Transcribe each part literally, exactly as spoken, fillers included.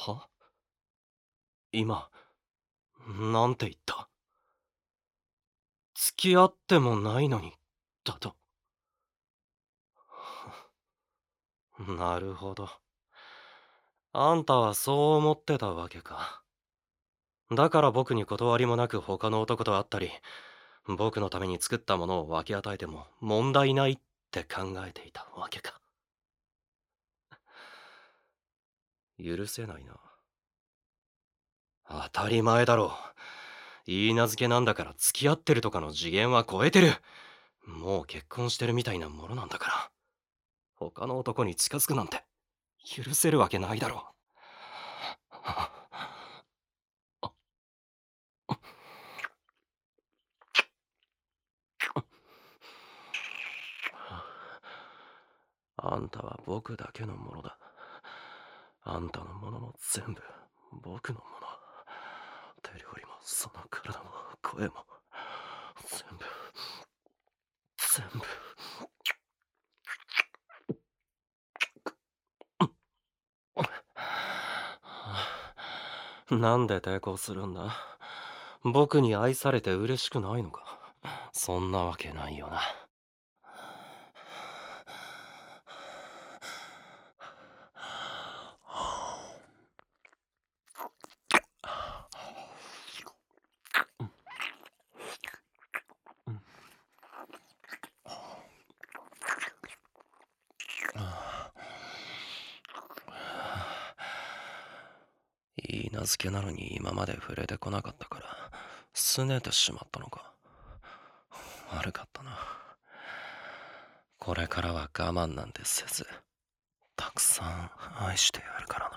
は今、なんて言った？付き合ってもないのに、だと。なるほど。あんたはそう思ってたわけか。だから僕に断りもなく他の男と会ったり、僕のために作ったものを分け与えても問題ないって考えていたわけか。許せないな。当たり前だろう。言い名付けなんだから付き合ってるとかの次元は超えてる。もう結婚してるみたいなものなんだから。他の男に近づくなんて許せるわけないだろう。あんたは僕だけのものだ。あんたのものも全部僕のもの。手料理もその体も声も全部全部。なんで抵抗するんだ？僕に愛されて嬉しくないのか？そんなわけないよな。いい名付けなのに今まで触れてこなかったから拗ねてしまったのか。悪かったな。これからは我慢なんてせずたくさん愛してやるからな。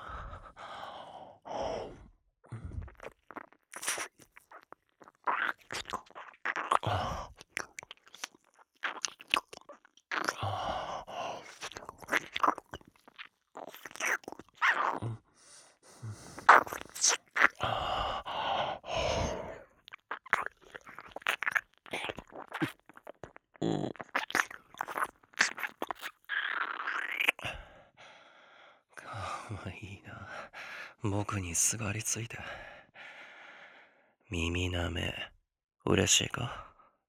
かわいいな。僕にすがりついて。耳なめ嬉しいか？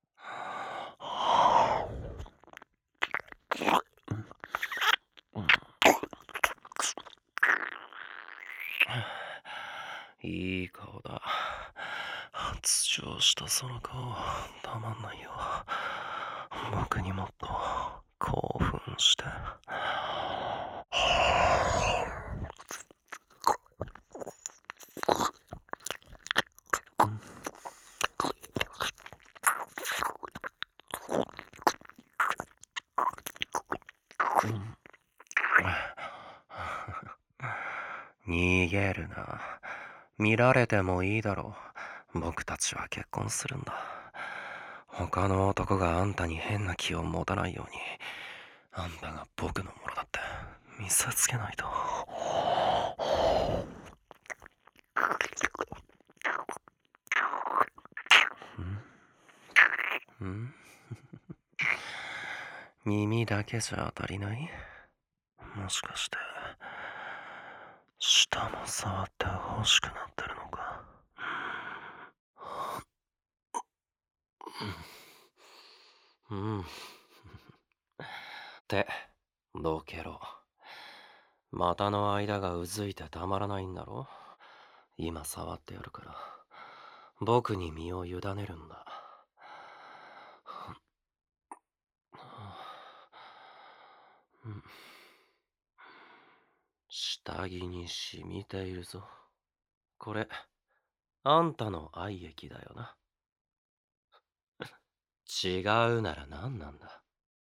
いい顔だ。発情したその顔たまんないよ。僕にもっと興奮して。逃げるな。見られてもいいだろう。僕たちは結婚するんだ。他の男があんたに変な気を持たないように、あんたが僕のものだって見せつけないと。んん耳だけじゃ足りない？もしかして舌も触って欲しくなってるのか？うん。手、どけろ。股の間がうずいてたまらないんだろ？今触ってやるから。僕に身を委ねるんだ。うん、下着に染みているぞ。これ、あんたの愛液だよな。違うなら何なんだ？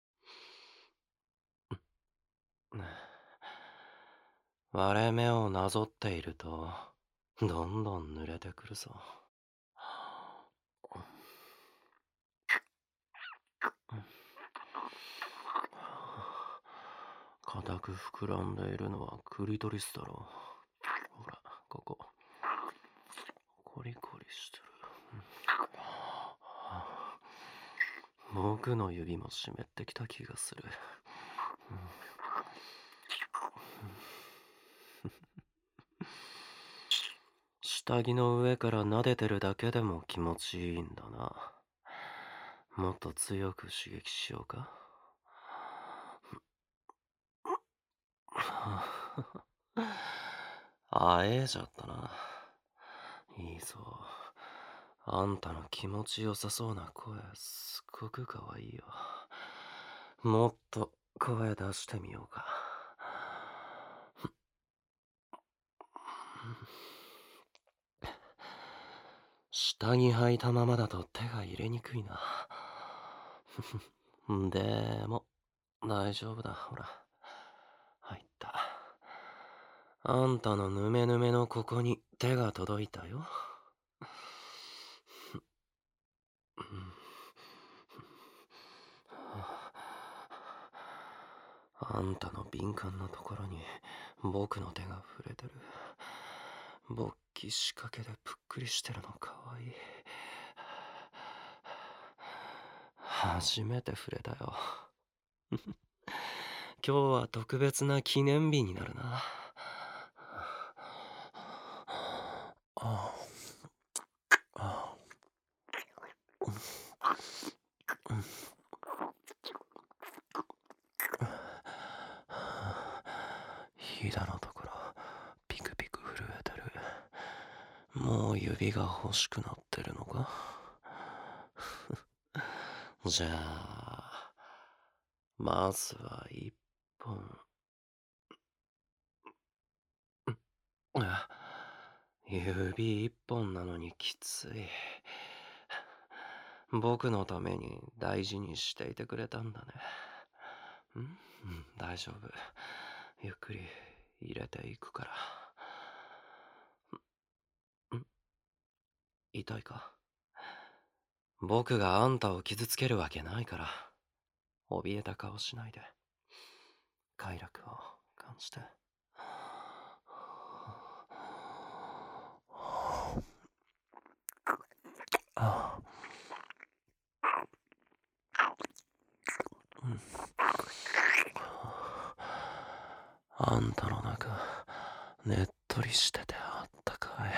割れ目をなぞっていると、どんどん濡れてくるぞ。硬く膨らんでいるのはクリトリスだろう。ほら、ここ。コリコリしてる。僕の指も湿ってきた気がする。 下着の上から撫でてるだけでも気持ちいいんだな。もっと強く刺激しようか。あええじゃったな。いいぞ。あんたの気持ちよさそうな声、すっごくかわいいよ。もっと声出してみようか。下着履いたままだと手が入れにくいな。でも、大丈夫だ、ほら。入った。あんたのぬめぬめのここに手が届いたよ。あんたの敏感なところに僕の手が触れてる。勃起仕掛けでぷっくりしてるのかわいい。初めて触れたよ。今日は特別な記念日になるな。ああひだのところピクピク震えてる。もう指が欲しくなってるのか。じゃあまずは一本。あ、指一本なのにきつい。僕のために大事にしていてくれたんだね。ん、うん、大丈夫。ゆっくり入れていくから。ん、痛いか？僕があんたを傷つけるわけないから、怯えた顔しないで。快楽を感じて。ああんたの中、ねっとりしててあったかい。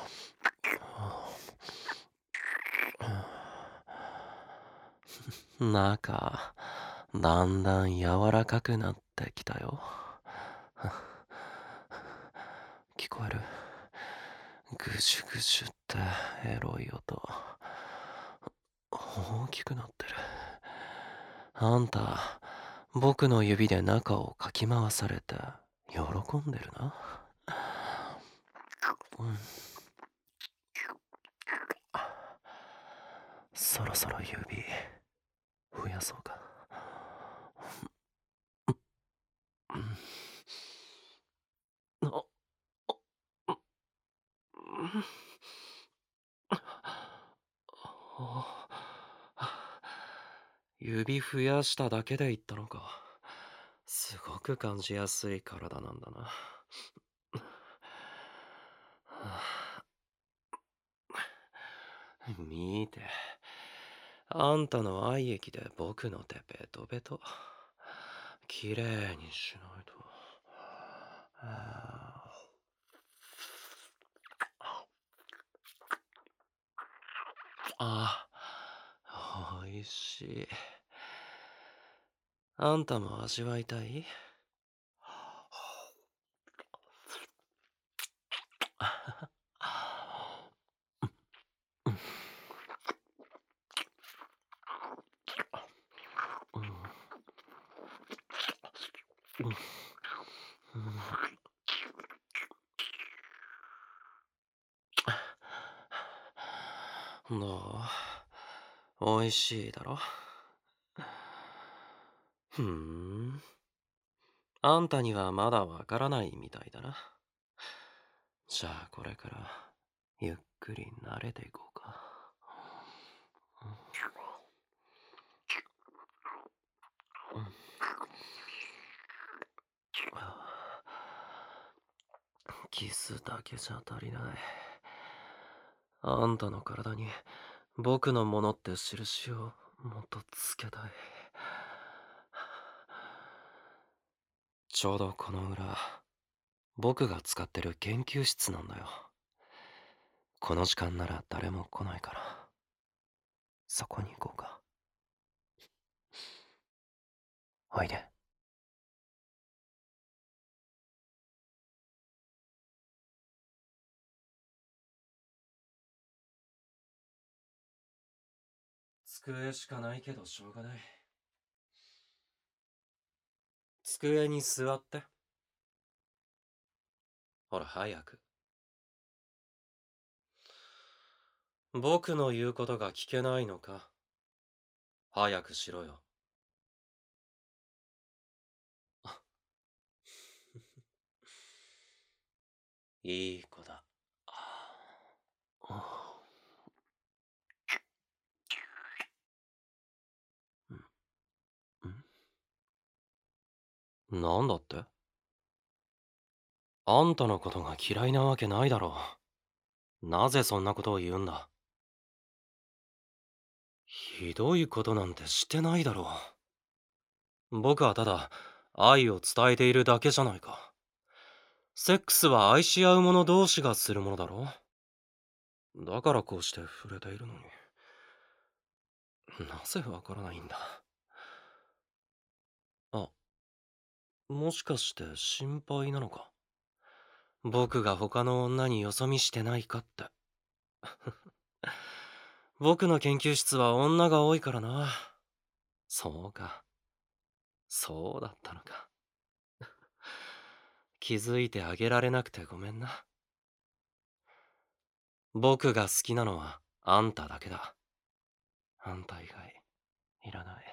中、だんだん柔らかくなってきたよ。聞こえる？ぐしゅぐしゅってエロい音。大きくなってる。あんた、僕の指で中をかき回されて喜んでるな。うん、そろそろ指増やそうか。あ、指増やしただけで言ったのか。すごく感じやすい体なんだな。見て。あんたの愛液で僕の手ベトベト。きれいにしないと。ああ、おいしい。あんたも味わいたい？どう？おいしいだろ？ふーん。あんたにはまだわからないみたいだな。じゃあこれからゆっくり慣れていこうか。キスだけじゃ足りない。あんたの体に僕のものって印をもっとつけたい。ちょうどこの裏、僕が使ってる研究室なんだよ。 この時間なら誰も来ないから、そこに行こうか。おいで。机しかないけどしょうがない。机に座って。ほら早く。僕の言うことが聞けないのか。早くしろよ。いい子だ。なんだって？あんたのことが嫌いなわけないだろう。なぜそんなことを言うんだ？ひどいことなんてしてないだろう。僕はただ愛を伝えているだけじゃないか。セックスは愛し合う者同士がするものだろう。だからこうして触れているのに。なぜわからないんだ。あ、もしかして心配なのか？僕が他の女によそ見してないかって。僕の研究室は女が多いからな。そうか。そうだったのか。気づいてあげられなくてごめんな。僕が好きなのはあんただけだ。あんた以外いらない。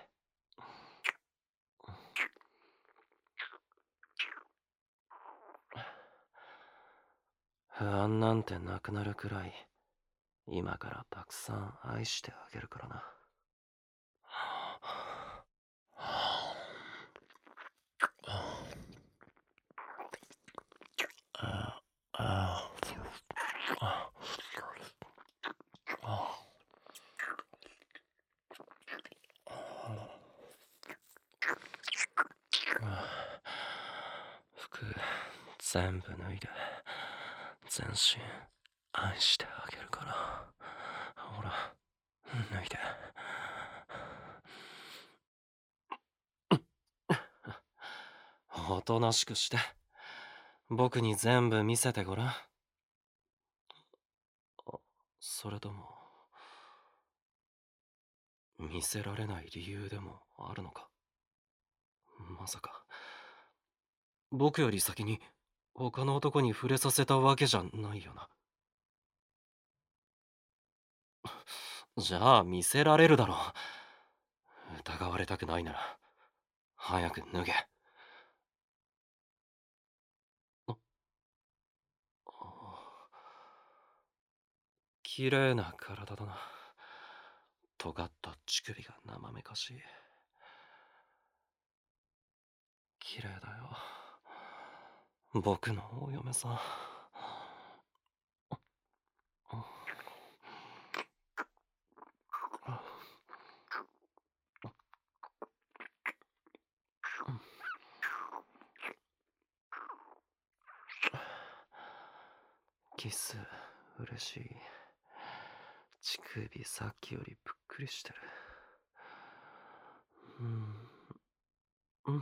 不安なんてなくなるくらい今からたくさん愛してあげるからな。服全部脱いで全身愛してあげるから。ほら脱いで。おとなしくして僕に全部見せてごらん。あ、それとも見せられない理由でもあるのか？まさか僕より先に他の男に触れさせたわけじゃないよな。じゃあ見せられるだろう。疑われたくないなら早く脱げ。あ、綺麗な体だな。尖った乳首が生めかしい。綺麗だよ。僕のお嫁さん。キス嬉しい。乳首さっきよりぷっくりしてる。うんうん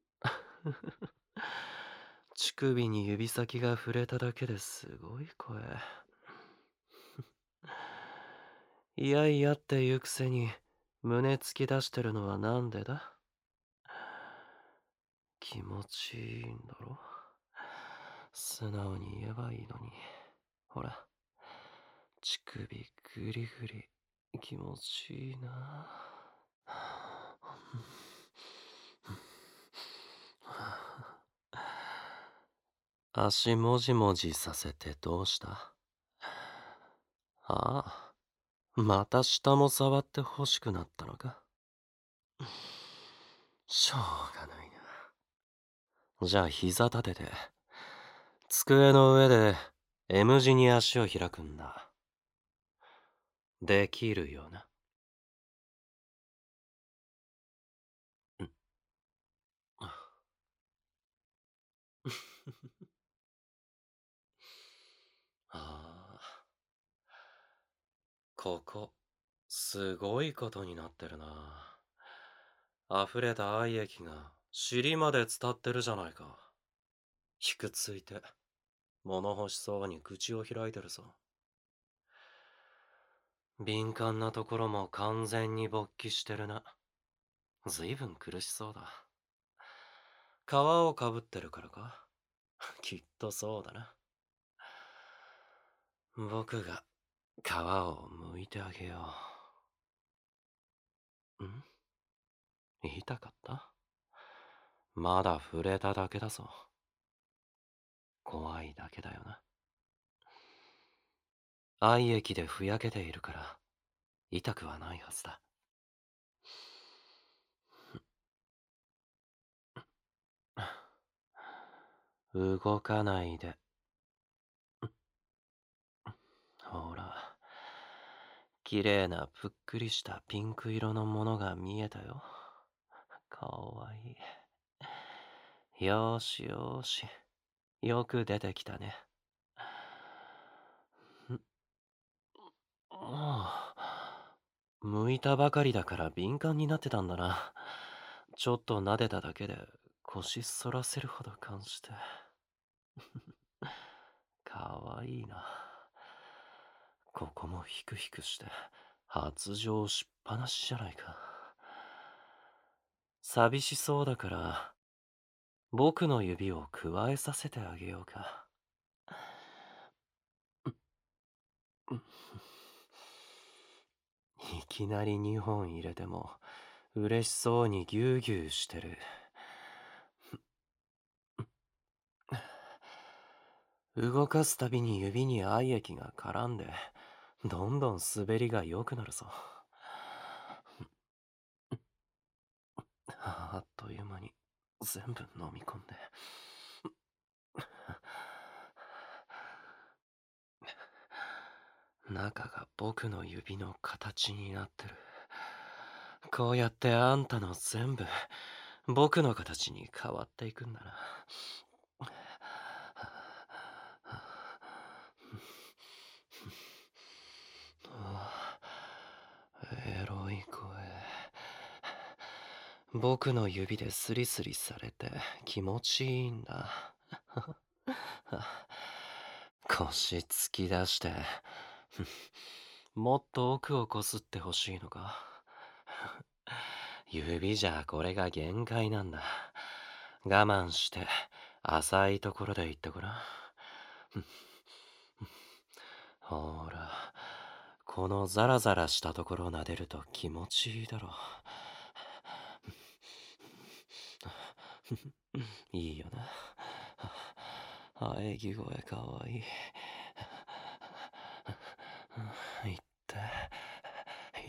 乳首に指先が触れただけですごい声。いやいやって言うくせに胸突き出してるのはなんでだ？気持ちいいんだろ？素直に言えばいいのに。ほら乳首グリグリ気持ちいいな。足もじもじさせてどうした？ああ、また下も触って欲しくなったのか？しょうがないな。じゃあ膝立てて机の上で M 字に足を開くんだ。できるよな？んああ、 ここ、すごいことになってるな。溢れた愛液が尻まで伝ってるじゃないか。ひくついて、物欲しそうに口を開いてるぞ。敏感なところも完全に勃起してるな。ずいぶん苦しそうだ。皮をかぶってるからか？きっとそうだな。僕が皮を剥いてあげよう。ん？痛かった？まだ触れただけだぞ。怖いだけだよな。愛液でふやけているから痛くはないはずだ。動かないで。ほら、綺麗なぷっくりしたピンク色のものが見えたよ。かわいい。よーしよーし。よく出てきたね。んああ、剥いたばかりだから敏感になってたんだな。ちょっと撫でただけで腰反らせるほど感じて。かわいいな。ここもヒクヒクして発情しっぱなしじゃないか。寂しそうだから僕の指をくわえさせてあげようか。いきなりにほん入れても嬉しそうにギューギューしてる。動かすたびに指に愛液が絡んでどんどん滑りが良くなるぞ。あっという間に全部飲み込んで。中が僕の指の形になってる。こうやってあんたの全部僕の形に変わっていくんだな。エロい声。僕の指でスリスリされて気持ちいいんだ。腰突き出してもっと奥をこすってほしいのか？指じゃこれが限界なんだ。我慢して浅いところで言ってごらん。ほら、このザラザラしたところを撫でると気持ちいいだろう。いいよな。喘ぎ声かわいい。いって、いって。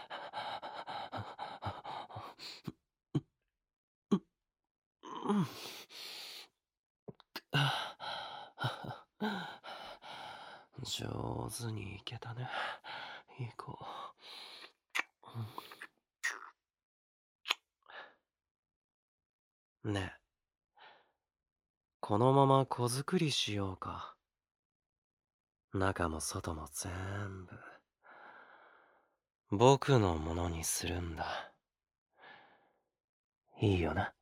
上手にいけたね。行こう。ねえ、このまま子作りしようか。中も外も全部僕のものにするんだ。いいよな。